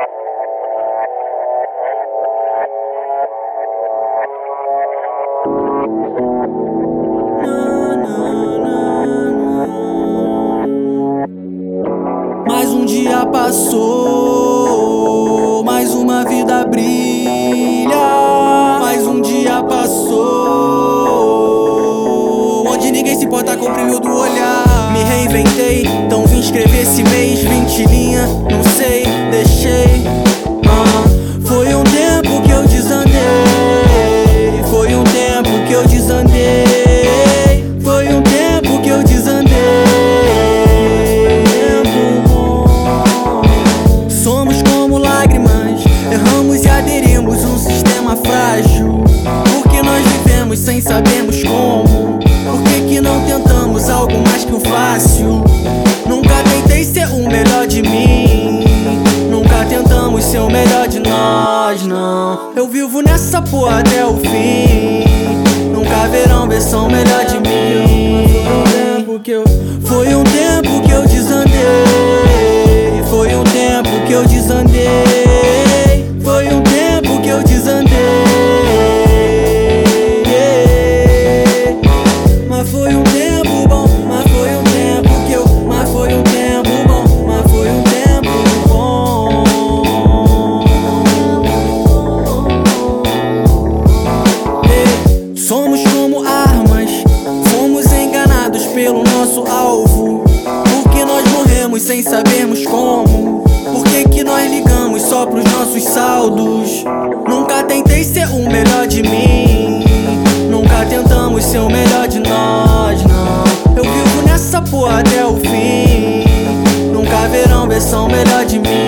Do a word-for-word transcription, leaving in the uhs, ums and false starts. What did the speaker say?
Mais um dia passou, mais uma vida brilha. Mais um dia passou, onde ninguém se importa com o brilho do olhar. Me reinventei, então vim escrever esse mês vinte linhas, não sei, deixei. ah, Foi um tempo que eu desandei, foi um tempo que eu desandei, foi um tempo que eu desandei. Somos como lágrimas, erramos e aderimos um sistema frágil. Porque nós vivemos sem sabermos como. Por que que não tentamos algo mais que o fácil? Nunca tentei ser o melhor de mim, nunca tentamos ser o melhor de nós, não. Eu vivo nessa porra até o fim, nunca verão versão melhor de mim. Foi um tempo que eu desandei, foi um tempo que eu desandei, foi um tempo que eu desandei. Mas foi um tempo bom, mas foi um tempo que eu, mas foi um tempo bom, mas foi um tempo bom. Ei, somos como armas, fomos enganados pelo nosso alvo. Porque nós morremos sem sabermos como. Por que que nós ligamos só pros nossos saldos? Nunca tentei ser o melhor de mim, nunca tentamos ser o melhor de nós, não. Eu vivo nessa porra até o fim, nunca verão versão melhor de mim.